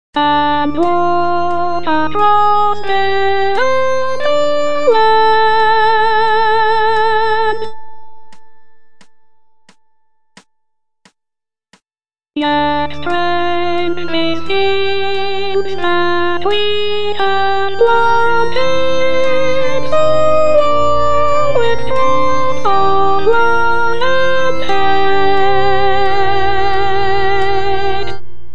and walk across the land. Yet strangely seems that we had wandered so long with drops of love and hate.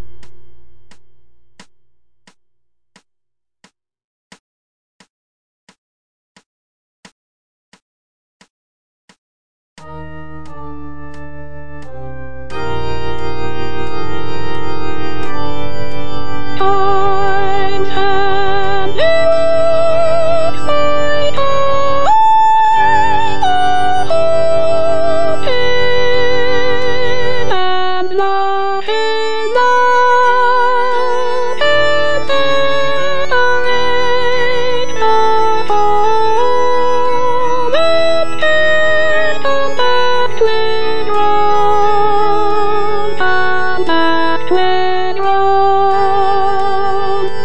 Times have lived side and love is love and separate the home and kiss come back twin roam, come back twin roam.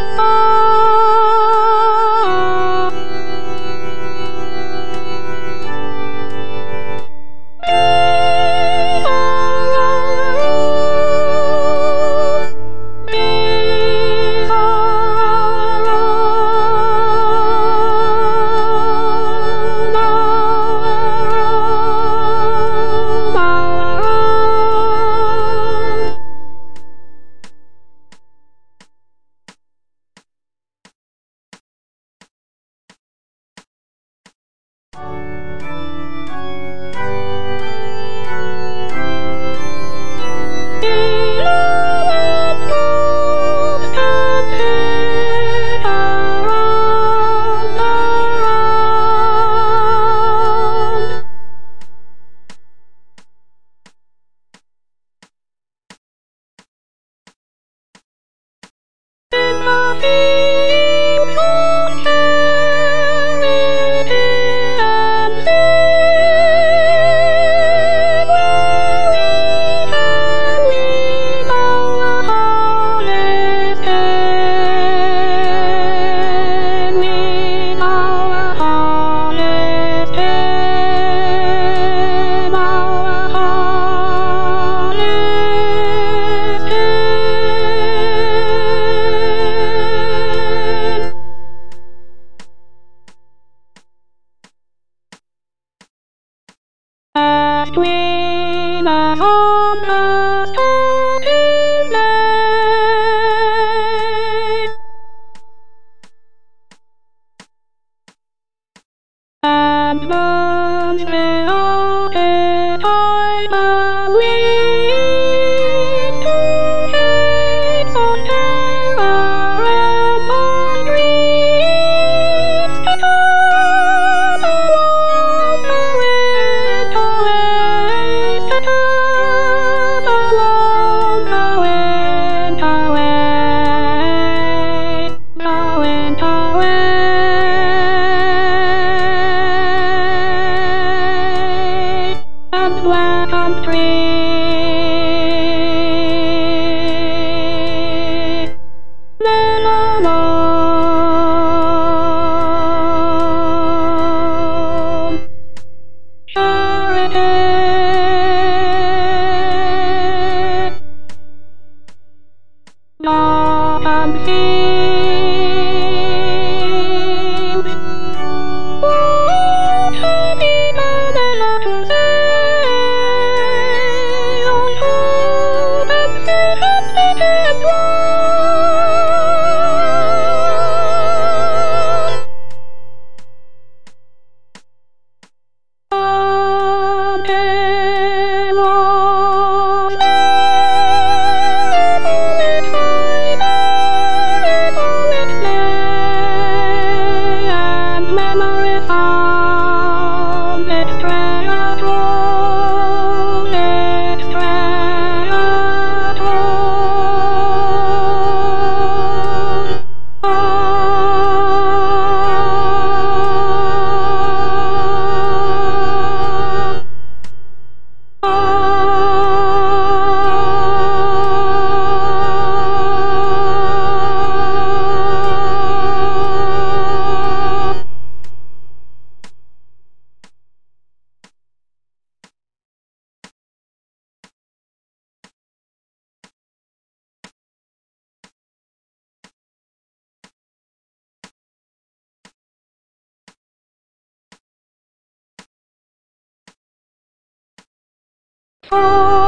Between us on the starting lane, and moons may all the time and lead to shades of terror and on dreams to come along the winter ways, to come along the winter ways, the winter ways, and welcome tree. La la la. Charity. Love and fields. What have you done to say? On hope and faith and wicked one. Oh.